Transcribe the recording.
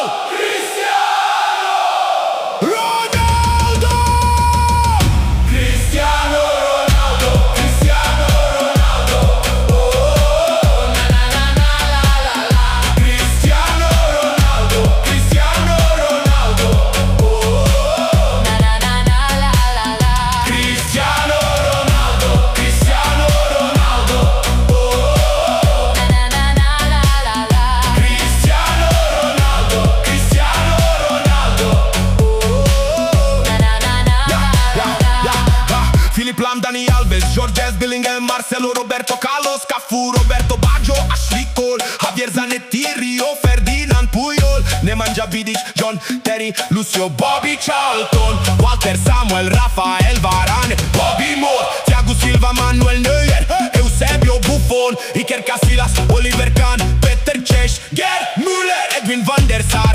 Filip Lam, Dani Alves, George Bellingham, Marcelo, Roberto Carlos, Cafu, Roberto Baggio, Ashley Cole, Javier Zanetti, Rio Ferdinand, Puyol, Nemanja Vidic, John Terry, Lucio, Bobby Charlton, Walter Samuel, Rafael Varane, Bobby Moore, Thiago Silva, Manuel Neuer, Eusebio Buffon, Iker Casillas, Oliver Kahn, Peter Cech, Gerd Müller, Edwin van der Sar,